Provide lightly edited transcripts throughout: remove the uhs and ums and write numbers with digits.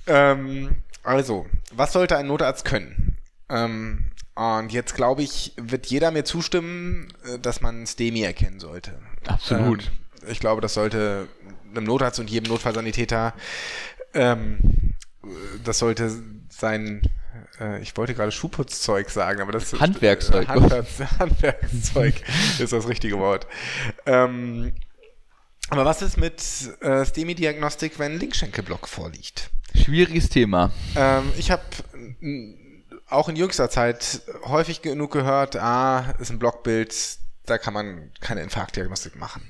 Also, was sollte ein Notarzt können? Und jetzt glaube ich, wird jeder mir zustimmen, dass man STEMI erkennen sollte. Absolut. Ich glaube, das sollte einem Notarzt und jedem Notfallsanitäter, das sollte sein, ich wollte gerade Schuhputzzeug sagen, aber das ist Handwerkszeug. Handwerkszeug ist das richtige Wort. Aber was ist mit STEMI-Diagnostik, wenn ein Linkschenkelblock vorliegt? Schwieriges Thema. Ich habe auch in jüngster Zeit häufig genug gehört, ist ein Blockbild, da kann man keine Infarktdiagnostik machen.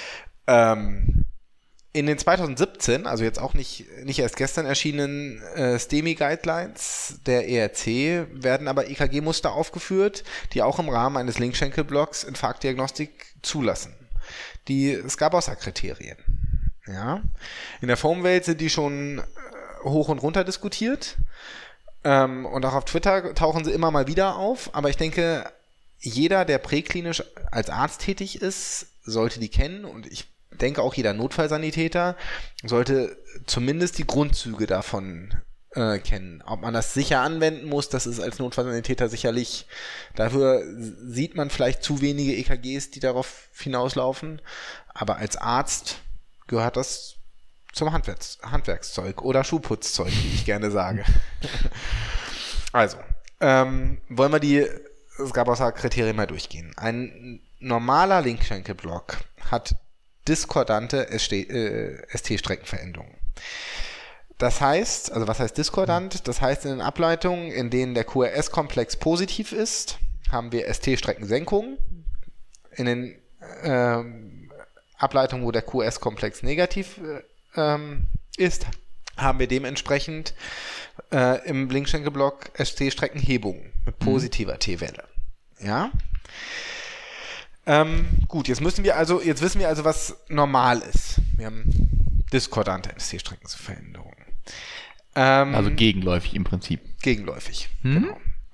In den 2017, also jetzt auch nicht erst gestern erschienenen STEMI-Guidelines der ERC, werden aber EKG-Muster aufgeführt, die auch im Rahmen eines Linkschenkelblocks Infarktdiagnostik zulassen. Die Scarbossa-Kriterien. Ja. In der Foam-Welt sind die schon hoch und runter diskutiert. Und auch auf Twitter tauchen sie immer mal wieder auf. Aber ich denke, jeder, der präklinisch als Arzt tätig ist, sollte die kennen. Und ich denke auch jeder Notfallsanitäter sollte zumindest die Grundzüge davon kennen. Ob man das sicher anwenden muss, das ist als Notfallsanitäter sicherlich, dafür sieht man vielleicht zu wenige EKGs, die darauf hinauslaufen. Aber als Arzt gehört das zum Handwerkszeug oder Schuhputzzeug, wie ich gerne sage. Also, wollen wir die Scarbossa-Kriterien mal durchgehen. Ein normaler Linkschenkelblock hat diskordante ST-Streckenveränderungen. Das heißt, also was heißt diskordant? Das heißt, in den Ableitungen, in denen der QRS-Komplex positiv ist, haben wir ST-Streckensenkungen. In den Ableitungen, wo der QRS-Komplex negativ ist, haben wir dementsprechend im Linkschenkelblock ST-Streckenhebungen mit positiver T-Welle. Ja? Gut, jetzt wissen wir also, was normal ist. Wir haben diskordante ST-Streckenveränderungen. Also gegenläufig im Prinzip. Gegenläufig, genau.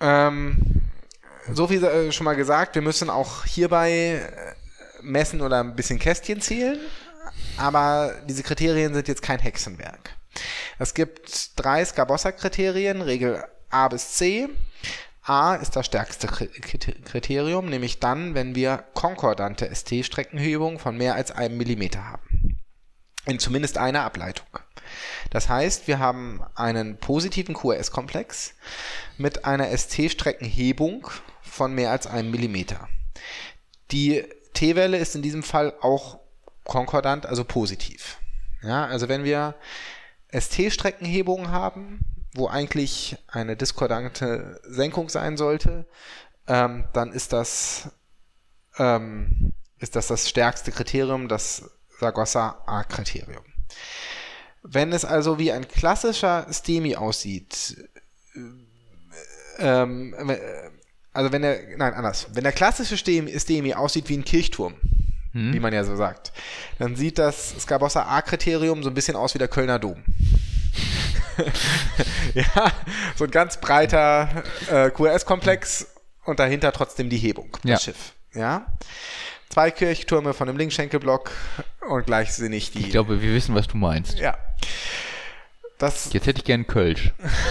So viel schon mal gesagt, wir müssen auch hierbei messen oder ein bisschen Kästchen zählen, aber diese Kriterien sind jetzt kein Hexenwerk. Es gibt 3 Scarbossa-Kriterien, Regel A bis C. A ist das stärkste Kriterium, nämlich dann, wenn wir konkordante ST-Streckenhebung von mehr als 1 mm haben. In zumindest einer Ableitung. Das heißt, wir haben einen positiven QRS-Komplex mit einer ST-Streckenhebung von mehr als 1 mm. Die T-Welle ist in diesem Fall auch konkordant, also positiv. Ja, also wenn wir ST-Streckenhebungen haben, wo eigentlich eine diskordante Senkung sein sollte, dann ist das stärkste Kriterium, das Scarbossa-A-Kriterium. Wenn es also wie ein klassischer STEMI aussieht, wenn der klassische STEMI aussieht wie ein Kirchturm, wie man ja so sagt, dann sieht das Scarbossa-A-Kriterium so ein bisschen aus wie der Kölner Dom. Ja, so ein ganz breiter QRS-Komplex und dahinter trotzdem die Hebung, das Schiff. Ja? 2 Kirchtürme von einem Linkschenkelblock und gleichsinnig die... Ich glaube, wir wissen, was du meinst. Ja. Jetzt hätte ich gern Kölsch.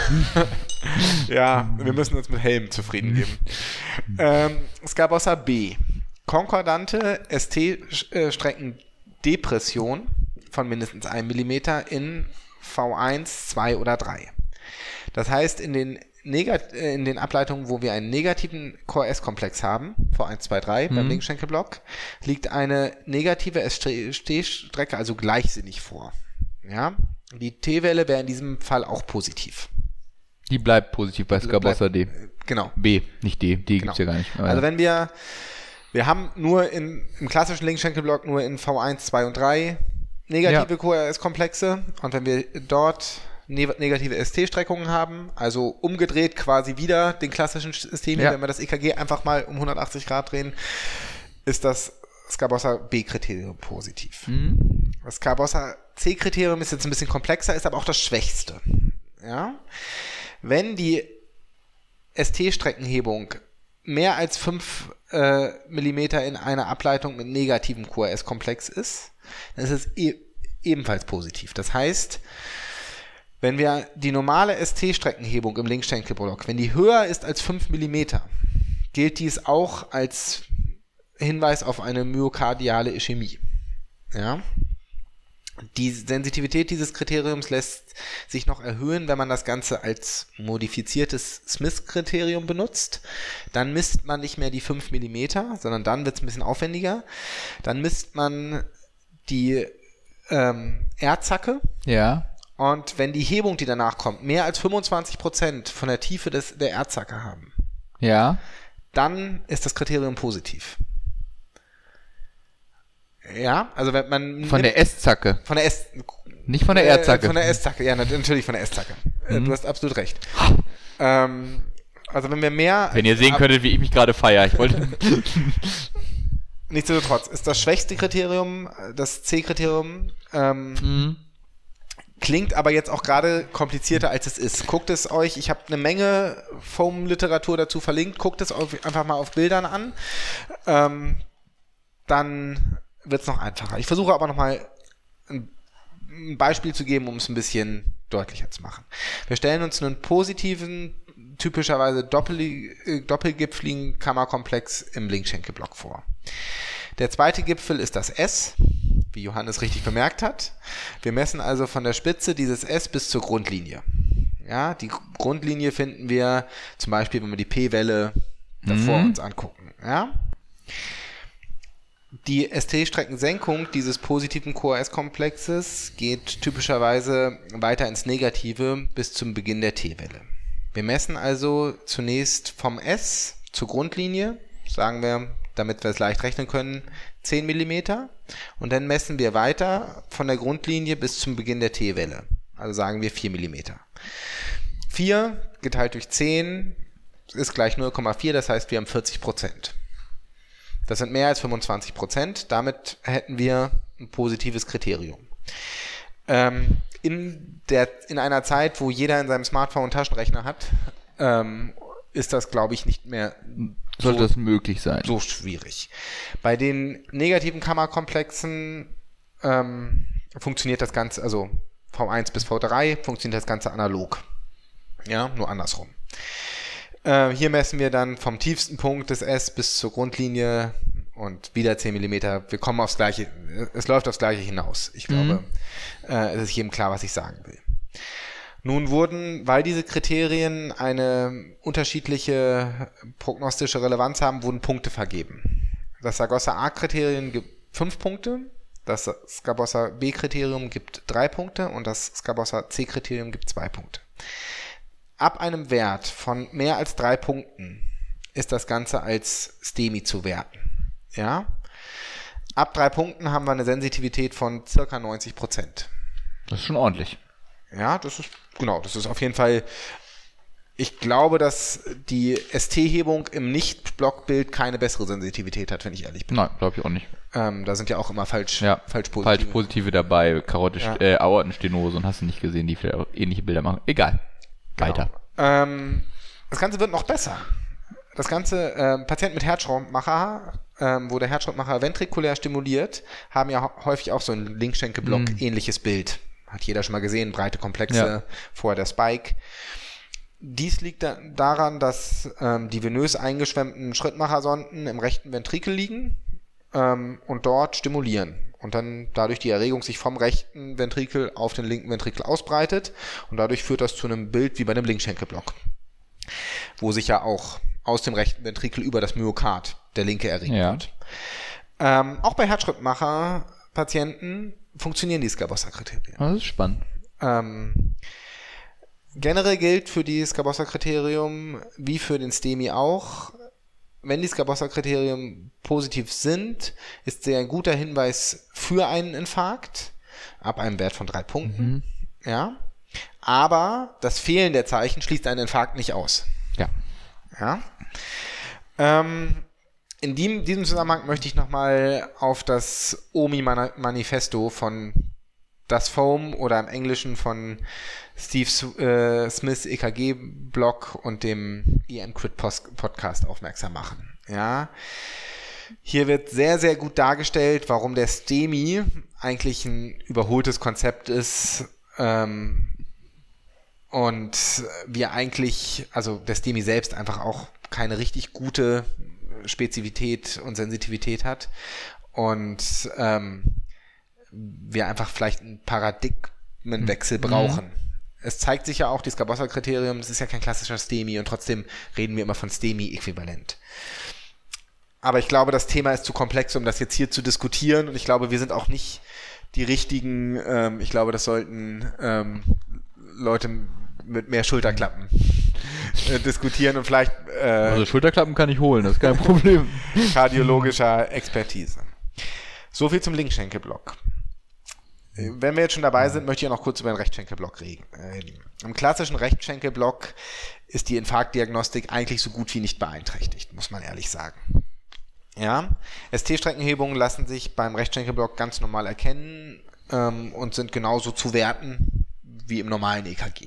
Ja, wir müssen uns mit Helm zufrieden geben. Scarbossa B. Konkordante ST-Streckendepression von mindestens 1 mm in V1, 2 oder 3. Das heißt, in den Ableitungen, wo wir einen negativen QRS-Komplex haben, V1, 2, 3 beim Linkschenkelblock, liegt eine negative ST-Strecke, also gleichsinnig vor. Ja? Die T-Welle wäre in diesem Fall auch positiv. Die bleibt positiv bei Scarbossa D. Genau. B, nicht D. D gibt es ja gar nicht. Also wenn wir haben nur im klassischen Linkschenkelblock nur in V1, 2 und 3 negative QRS-Komplexe und wenn wir dort negative ST-Streckungen haben, also umgedreht quasi wieder den klassischen STEMI, wenn wir das EKG einfach mal um 180 Grad drehen, ist das Scarbossa B-Kriterium positiv. Das Scarbossa C-Kriterium ist jetzt ein bisschen komplexer, ist aber auch das schwächste. Ja? Wenn die ST-Streckenhebung mehr als 5 mm in einer Ableitung mit negativem QRS-Komplex ist, dann ist es ebenfalls positiv. Das heißt, Wenn wir die normale ST-Streckenhebung im Linkschenkelblock, wenn die höher ist als 5 mm, gilt dies auch als Hinweis auf eine myokardiale Ischämie. Ja? Die Sensitivität dieses Kriteriums lässt sich noch erhöhen, wenn man das Ganze als modifiziertes Smith-Kriterium benutzt. Dann misst man nicht mehr die 5 mm, sondern dann wird es ein bisschen aufwendiger. Dann misst man die R-Zacke. Ja. Und wenn die Hebung, die danach kommt, mehr als 25% von der Tiefe der R-Zacke haben, ja, dann ist das Kriterium positiv. Ja, also wenn man... Von der S-Zacke. Von der S... Nicht von der R-Zacke. Von der S-Zacke, ja, natürlich von der S-Zacke. Du hast absolut recht. Also wenn wir mehr... Wenn ihr sehen könntet, wie ich mich gerade feiere. Ich wollte... Nichtsdestotrotz ist das schwächste Kriterium, das C-Kriterium, klingt aber jetzt auch gerade komplizierter, als es ist. Guckt es euch, ich habe eine Menge Foam-Literatur dazu verlinkt, guckt es einfach mal auf Bildern an. Dann wird es noch einfacher. Ich versuche aber nochmal ein Beispiel zu geben, um es ein bisschen deutlicher zu machen. Wir stellen uns einen positiven, typischerweise doppelgipfeligen Kammerkomplex im Linkschenkelblock vor. Der zweite Gipfel ist das S, wie Johannes richtig bemerkt hat. Wir messen also von der Spitze dieses S bis zur Grundlinie. Ja, die Grundlinie finden wir zum Beispiel, wenn wir die P-Welle davor uns angucken. Ja? Die ST-Streckensenkung dieses positiven QoS-Komplexes geht typischerweise weiter ins Negative bis zum Beginn der T-Welle. Wir messen also zunächst vom S zur Grundlinie, sagen wir, damit wir es leicht rechnen können, 10 mm. Und dann messen wir weiter von der Grundlinie bis zum Beginn der T-Welle. Also sagen wir 4 mm. 4 geteilt durch 10 ist gleich 0,4, das heißt, wir haben 40%. Das sind mehr als 25%. Damit hätten wir ein positives Kriterium. In einer Zeit, wo jeder in seinem Smartphone einen Taschenrechner hat, ist das, glaube ich, nicht mehr sollte das möglich sein. So schwierig. Bei den negativen Kammerkomplexen funktioniert das Ganze, also V1 bis V3 funktioniert das Ganze analog. Ja, nur andersrum. Hier messen wir dann vom tiefsten Punkt des S bis zur Grundlinie und wieder 10 mm. Wir kommen aufs Gleiche, es läuft aufs Gleiche hinaus. Ich glaube, es ist jedem klar, was ich sagen will. Nun wurden, weil diese Kriterien eine unterschiedliche prognostische Relevanz haben, wurden Punkte vergeben. Das Saragossa-A-Kriterium gibt 5 Punkte, das Scabossa-B-Kriterium gibt 3 Punkte und das Scabossa-C-Kriterium gibt 2 Punkte. Ab einem Wert von mehr als 3 Punkten ist das Ganze als STEMI zu werten. Ja? Ab 3 Punkten haben wir eine Sensitivität von ca. 90%. Das ist schon ordentlich. Ja, das ist auf jeden Fall, ich glaube, dass die ST-Hebung im Nicht-Blockbild keine bessere Sensitivität hat, wenn ich ehrlich bin. Nein, glaube ich auch nicht. Da sind ja auch immer falsch positive. Falsch positive dabei, Aortenstenose und hast du nicht gesehen, die ähnliche Bilder machen. Egal. Weiter. Genau. Das Ganze wird noch besser. Das Ganze, Patienten mit Herzschrittmacher, wo der Herzschrittmacher ventrikulär stimuliert, haben ja häufig auch so ein Linkschenkelblock ähnliches Bild. Hat jeder schon mal gesehen, breite Komplexe, vorher der Spike. Dies liegt daran, dass die venös eingeschwemmten Schrittmachersonden im rechten Ventrikel liegen und dort stimulieren. Und dann dadurch die Erregung sich vom rechten Ventrikel auf den linken Ventrikel ausbreitet. Und dadurch führt das zu einem Bild wie bei einem Linkschenkelblock, wo sich ja auch aus dem rechten Ventrikel über das Myokard der linke erregt wird. Auch bei Herzschrittmacher-Patienten funktionieren die Scabossa-Kriterien. Das ist spannend. Generell gilt für die Scabossa-Kriterium, wie für den STEMI auch, wenn die Scabossa-Kriterien positiv sind, ist sie ein guter Hinweis für einen Infarkt, ab einem Wert von 3 Punkten. Ja. Aber das Fehlen der Zeichen schließt einen Infarkt nicht aus. Ja. In diesem Zusammenhang möchte ich nochmal auf das OMI-Manifesto von Das Foam oder im Englischen von Steve Smiths EKG-Blog und dem EM-Crit-Podcast aufmerksam machen. Ja. Hier wird sehr, sehr gut dargestellt, warum der STEMI eigentlich ein überholtes Konzept ist, Und wir eigentlich, also der STEMI selbst einfach auch keine richtig gute Spezifität und Sensitivität hat. Und wir einfach vielleicht einen Paradigmenwechsel brauchen. Es zeigt sich ja auch, das Scabossa-Kriterium, das ist ja kein klassischer STEMI und trotzdem reden wir immer von STEMI-Äquivalent. Aber ich glaube, das Thema ist zu komplex, um das jetzt hier zu diskutieren und ich glaube, wir sind auch nicht die richtigen, ich glaube, das sollten Leute mit mehr Schulterklappen diskutieren und vielleicht also Schulterklappen kann ich holen, das ist kein Problem. Kardiologischer Expertise. So viel zum Linkschenkelblock. Wenn wir jetzt schon dabei sind, möchte ich ja noch kurz über den Rechtschenkelblock reden. Im klassischen Rechtschenkelblock ist die Infarktdiagnostik eigentlich so gut wie nicht beeinträchtigt, muss man ehrlich sagen. Ja, ST-Streckenhebungen lassen sich beim Rechtschenkelblock ganz normal erkennen und sind genauso zu werten wie im normalen EKG.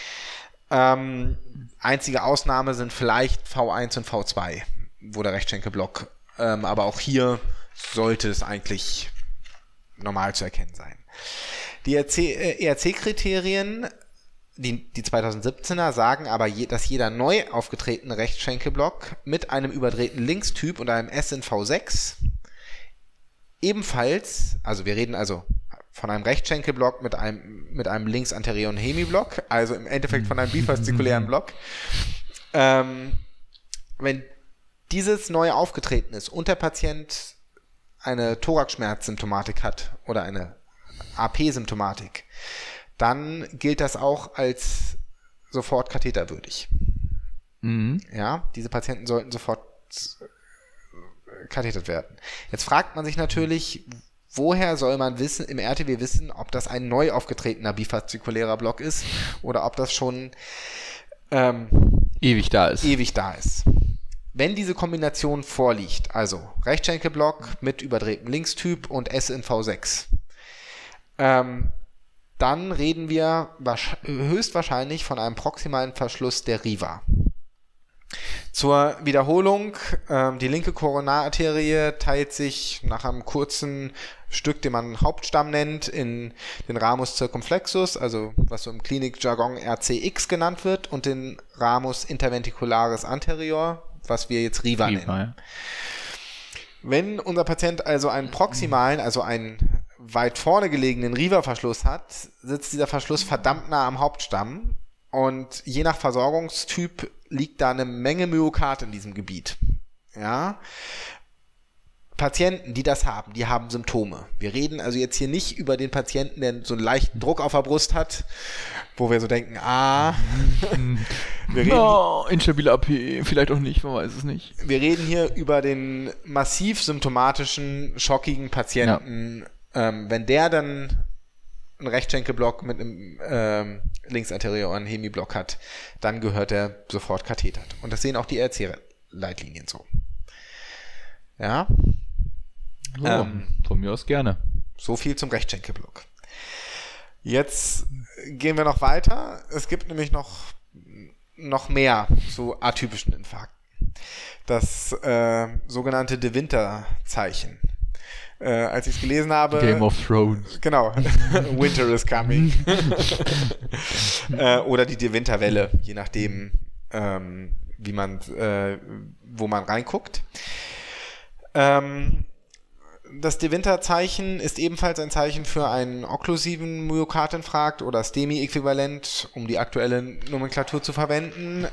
Einzige Ausnahme sind vielleicht V1 und V2, wo der Rechtschenkelblock, aber auch hier sollte es eigentlich normal zu erkennen sein. Die ERC-Kriterien, die 2017er, sagen aber, dass jeder neu aufgetretene Rechtschenkelblock mit einem überdrehten Linkstyp und einem S in V6 ebenfalls, also wir reden also von einem Rechtschenkelblock mit einem linksanterioren Hemiblock, also im Endeffekt von einem bifaszikulären Block, wenn dieses neu aufgetreten ist und der Patient eine Thoraxschmerzsymptomatik hat oder eine AP-Symptomatik, dann gilt das auch als sofort katheterwürdig. Ja, diese Patienten sollten sofort kathetert werden. Jetzt fragt man sich natürlich, woher soll man wissen, im RTW wissen, ob das ein neu aufgetretener bifaszikulärer Block ist oder ob das schon ewig da ist. Wenn diese Kombination vorliegt, also Rechtschenkelblock mit überdrehtem Linkstyp und S in V6, dann reden wir höchstwahrscheinlich von einem proximalen Verschluss der Riva. Zur Wiederholung, die linke Koronararterie teilt sich nach einem kurzen Stück, den man Hauptstamm nennt, in den Ramus circumflexus, also was so im Klinikjargon RCX genannt wird, und den Ramus interventricularis anterior, was wir jetzt Riva nennen. Ja. Wenn unser Patient also einen proximalen, also einen weit vorne gelegenen Riva-Verschluss hat, sitzt dieser Verschluss verdammt nah am Hauptstamm und je nach Versorgungstyp liegt da eine Menge Myokard in diesem Gebiet. Ja. Patienten, die das haben, die haben Symptome. Wir reden also jetzt hier nicht über den Patienten, der so einen leichten Druck auf der Brust hat, wo wir so denken, instabile AP, vielleicht auch nicht, man weiß es nicht. Wir reden hier über den massiv symptomatischen, schockigen Patienten. Ja. Wenn der dann einen Rechtschenkelblock mit einem linksanterioren Hemiblock hat, dann gehört er sofort kathetert. Und das sehen auch die ERC-Leitlinien so. Ja. So, von mir aus gerne. So viel zum Rechtschenkelblock. Jetzt gehen wir noch weiter. Es gibt nämlich noch mehr zu atypischen Infarkten. Das sogenannte De Winter-Zeichen. Als ich es gelesen habe... Game of Thrones. Genau. Winter is coming. Oder die De Winter-Welle, je nachdem, wo man reinguckt. Das De Winter-Zeichen ist ebenfalls ein Zeichen für einen okklusiven Myokardinfarkt oder STEMI-Äquivalent, um die aktuelle Nomenklatur zu verwenden.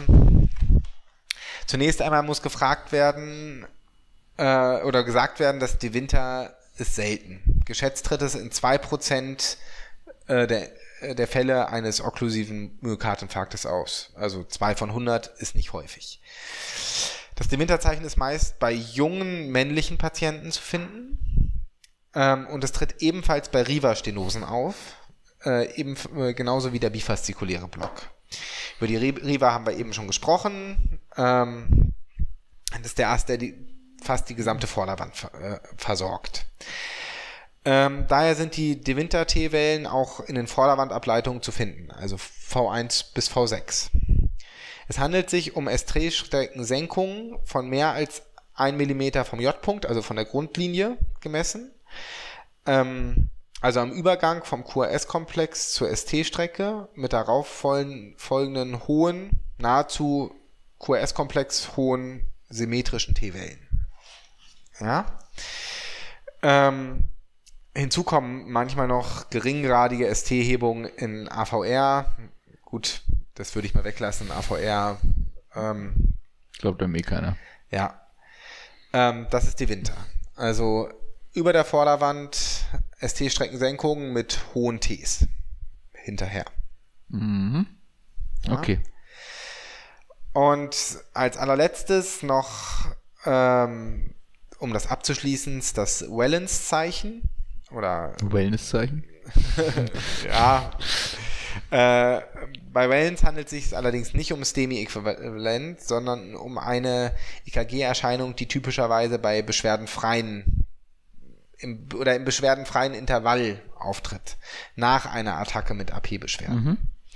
Zunächst einmal muss gefragt werden oder gesagt werden, dass De Winter ist selten. Geschätzt tritt es in 2% der Fälle eines okklusiven Myokardinfarktes aus. Also 2 von 100 ist nicht häufig. Das De Winter-Zeichen ist meist bei jungen männlichen Patienten zu finden und es tritt ebenfalls bei Riva-Stenosen auf, genauso wie der bifaszikuläre Block. Über die Riva haben wir eben schon gesprochen. Das ist der Ast, der fast die gesamte Vorderwand versorgt. Daher sind die De Winter-T-Wellen auch in den Vorderwandableitungen zu finden, also V1 bis V6. Es handelt sich um ST-Streckensenkungen von mehr als 1 mm vom J-Punkt, also von der Grundlinie gemessen. Also am Übergang vom QRS-Komplex zur ST-Strecke mit darauf folgenden hohen, nahezu QRS-Komplex hohen symmetrischen T-Wellen. Ja. Hinzu kommen manchmal noch geringgradige ST-Hebungen in AVR. Gut, das würde ich mal weglassen. AVR. Ich glaube, da mehr keiner. Ja. Das ist die Winter. Also über der Vorderwand ST-Streckensenkungen mit hohen Ts hinterher. Mhm. Okay. Ja. Und als allerletztes noch, um das abzuschließen, das Wellens-Zeichen. Oder Wellness-Zeichen? Ja. Bei Wellens handelt es sich allerdings nicht um STEMI-Äquivalent, sondern um eine EKG-Erscheinung, die typischerweise bei im beschwerdenfreien Intervall auftritt, nach einer Attacke mit AP-Beschwerden.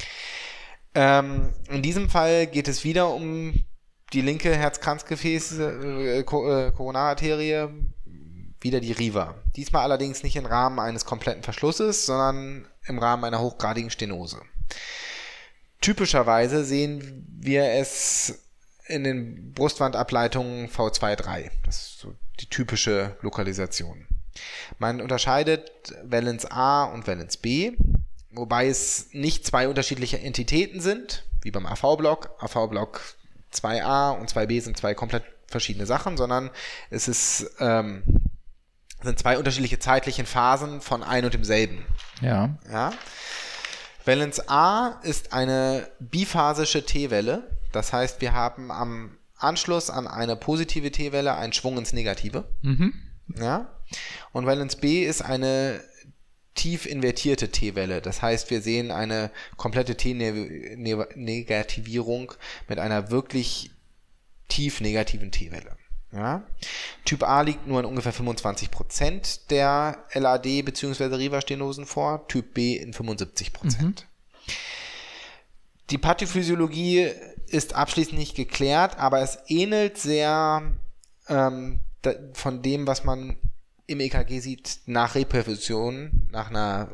In diesem Fall geht es wieder um die linke Herz-Kranzgefäß, Koronararterie, wieder die Riva. Diesmal allerdings nicht im Rahmen eines kompletten Verschlusses, sondern im Rahmen einer hochgradigen Stenose. Typischerweise sehen wir es in den Brustwandableitungen V2-3. Das ist so die typische Lokalisation. Man unterscheidet Wellens A und Wellens B, wobei es nicht zwei unterschiedliche Entitäten sind, wie beim AV-Block. AV-Block 2a und 2b sind zwei komplett verschiedene Sachen, sondern es ist sind zwei unterschiedliche zeitliche Phasen von ein und demselben. Ja. Wellens A ist eine biphasische T-Welle. Das heißt, wir haben am Anschluss an eine positive T-Welle einen Schwung ins Negative. Ja. Und Wellens B ist eine tief invertierte T-Welle. Das heißt, wir sehen eine komplette T-Negativierung mit einer wirklich tief negativen T-Welle. Ja. Typ A liegt nur in ungefähr 25% der LAD bzw. Riva-Stenosen vor, Typ B in 75%. Die Pathophysiologie ist abschließend nicht geklärt, aber es ähnelt sehr von dem, was man im EKG sieht, nach Reperfusion, nach einer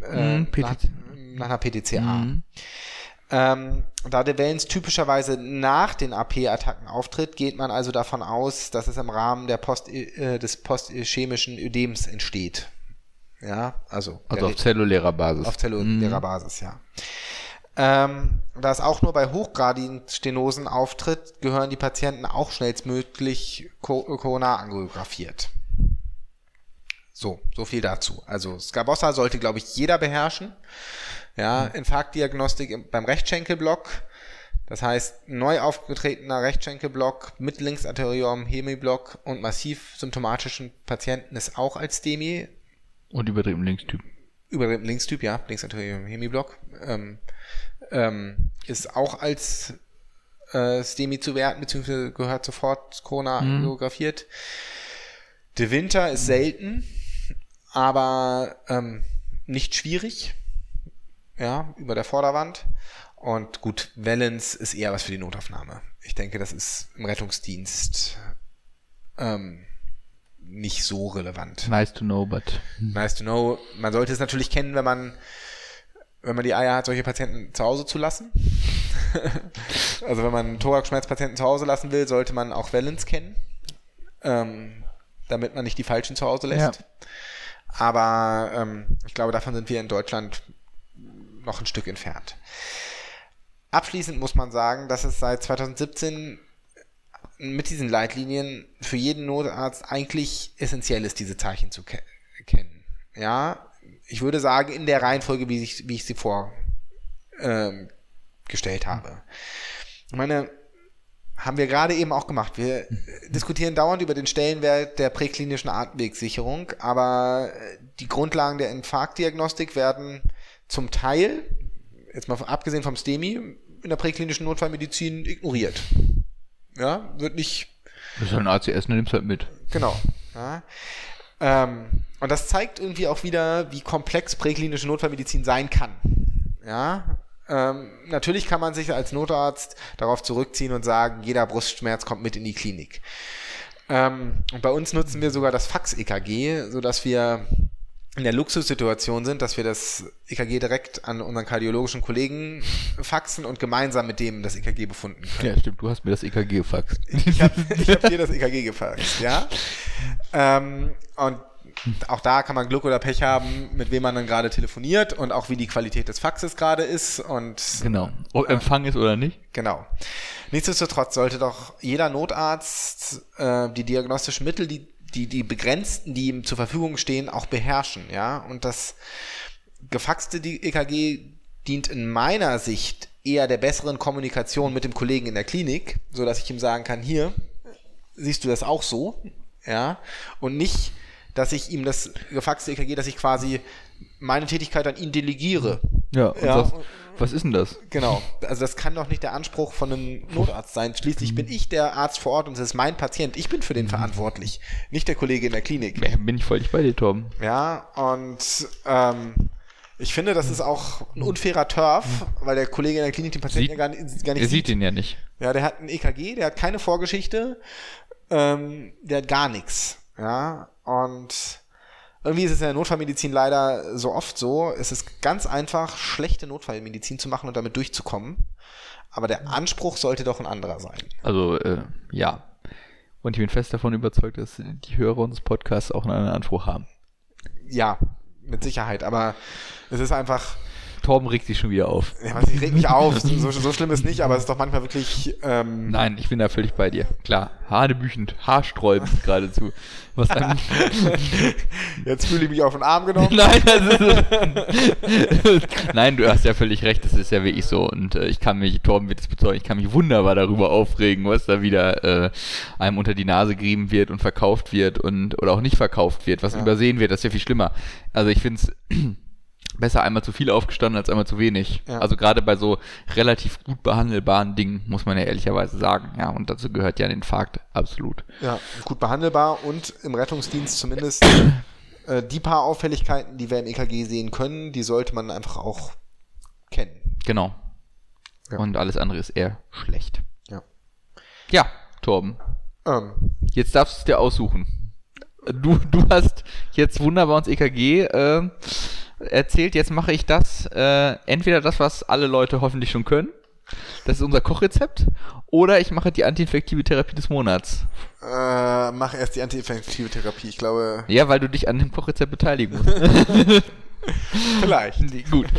PTCA. Da der Wellens typischerweise nach den AP-Attacken auftritt, geht man also davon aus, dass es im Rahmen des postischämischen Ödems entsteht. Ja, also auf zellulärer Basis. Auf zellulärer Basis, ja. Da es auch nur bei hochgradigen Stenosen auftritt, gehören die Patienten auch schnellstmöglich koronarangiografiert. So viel dazu. Also Scabossa sollte, glaube ich, jeder beherrschen. Ja, Infarktdiagnostik beim Rechtschenkelblock. Das heißt, neu aufgetretener Rechtschenkelblock mit linksarteriorem Hemiblock und massiv symptomatischen Patienten ist auch als STEMI. Und übertrieben Linkstyp. Übertrieben Linkstyp, ja, linksarteriorem Hemiblock. Ist auch als STEMI zu werten, beziehungsweise gehört sofort koronarangiografiert. De Winter ist selten, aber nicht schwierig. Ja, über der Vorderwand. Und gut, Wellens ist eher was für die Notaufnahme. Ich denke, das ist im Rettungsdienst nicht so relevant. Nice to know, but... Nice to know. Man sollte es natürlich kennen, wenn man die Eier hat, solche Patienten zu Hause zu lassen. Also wenn man einen Thoraxschmerzpatienten zu Hause lassen will, sollte man auch Wellens kennen, damit man nicht die Falschen zu Hause lässt. Ja. Aber ich glaube, davon sind wir in Deutschland noch ein Stück entfernt. Abschließend muss man sagen, dass es seit 2017 mit diesen Leitlinien für jeden Notarzt eigentlich essentiell ist, diese Zeichen zu kennen. Ja, ich würde sagen, in der Reihenfolge, wie ich sie vorgestellt habe. Ich meine, haben wir gerade eben auch gemacht. Wir diskutieren dauernd über den Stellenwert der präklinischen Atemwegssicherung, aber die Grundlagen der Infarktdiagnostik werden zum Teil, jetzt mal abgesehen vom STEMI, in der präklinischen Notfallmedizin ignoriert. Ja, wird nicht... Das ist halt ein ACS, du nimmst halt mit. Genau. Ja. Und das zeigt irgendwie auch wieder, wie komplex präklinische Notfallmedizin sein kann. Ja. Natürlich kann man sich als Notarzt darauf zurückziehen und sagen, jeder Brustschmerz kommt mit in die Klinik. Und bei uns nutzen wir sogar das Fax-EKG, sodass wir in der Luxussituation sind, dass wir das EKG direkt an unseren kardiologischen Kollegen faxen und gemeinsam mit dem das EKG befunden können. Ja, stimmt, du hast mir das EKG gefaxt. Ich hab dir das EKG gefaxt, ja. Und auch da kann man Glück oder Pech haben, mit wem man dann gerade telefoniert und auch wie die Qualität des Faxes gerade ist. Und genau, ob Empfang ist oder nicht. Genau. Nichtsdestotrotz sollte doch jeder Notarzt die diagnostischen Mittel, die begrenzten, die ihm zur Verfügung stehen, auch beherrschen, ja. Und das gefaxte EKG dient in meiner Sicht eher der besseren Kommunikation mit dem Kollegen in der Klinik, so dass ich ihm sagen kann, hier, siehst du das auch so, ja, und nicht, dass ich ihm das gefaxte EKG, dass ich quasi meine Tätigkeit an ihn delegiere. Ja, und was ist denn das? Genau, also das kann doch nicht der Anspruch von einem Notarzt sein. Schließlich bin ich der Arzt vor Ort und es ist mein Patient. Ich bin für den verantwortlich, nicht der Kollege in der Klinik. Ja, bin ich völlig bei dir, Torben. Ja, und ich finde, das ist auch ein unfairer Turf, weil der Kollege in der Klinik den Patienten gar nicht sieht. Er sieht ihn ja nicht. Ja, der hat ein EKG, der hat keine Vorgeschichte, der hat gar nichts. Ja, und irgendwie ist es in der Notfallmedizin leider so oft so, es ist ganz einfach, schlechte Notfallmedizin zu machen und damit durchzukommen. Aber der Anspruch sollte doch ein anderer sein. Also, ja. Und ich bin fest davon überzeugt, dass die Hörer unseres Podcasts auch einen Anspruch haben. Ja, mit Sicherheit. Aber es ist einfach... Torben regt sich schon wieder auf. Ja, ich reg mich auf. So schlimm ist nicht, aber es ist doch manchmal wirklich... Nein, ich bin da völlig bei dir. Klar, hanebüchend, haarsträubend geradezu. Was Jetzt fühle ich mich auf den Arm genommen. Nein, du hast ja völlig recht, das ist ja wirklich so. Und Torben wird es bezeugen, ich kann mich wunderbar darüber aufregen, was da wieder einem unter die Nase gerieben wird und verkauft wird oder auch nicht verkauft wird, was übersehen wird, das ist ja viel schlimmer. Also ich finde es... besser einmal zu viel aufgestanden als einmal zu wenig. Ja. Also gerade bei so relativ gut behandelbaren Dingen, muss man ja ehrlicherweise sagen. Ja, und dazu gehört ja ein Infarkt, absolut. Ja, gut behandelbar und im Rettungsdienst zumindest die paar Auffälligkeiten, die wir im EKG sehen können, die sollte man einfach auch kennen. Genau. Ja. Und alles andere ist eher schlecht. Ja. Ja, Torben. Jetzt darfst du es dir aussuchen. Du hast jetzt wunderbar ins EKG erzählt, jetzt mache ich das, entweder das, was alle Leute hoffentlich schon können, das ist unser Kochrezept, oder ich mache die antiinfektive Therapie des Monats. Mach erst die antiinfektive Therapie, ich glaube... Ja, weil du dich an dem Kochrezept beteiligen musst. Vielleicht. Gut.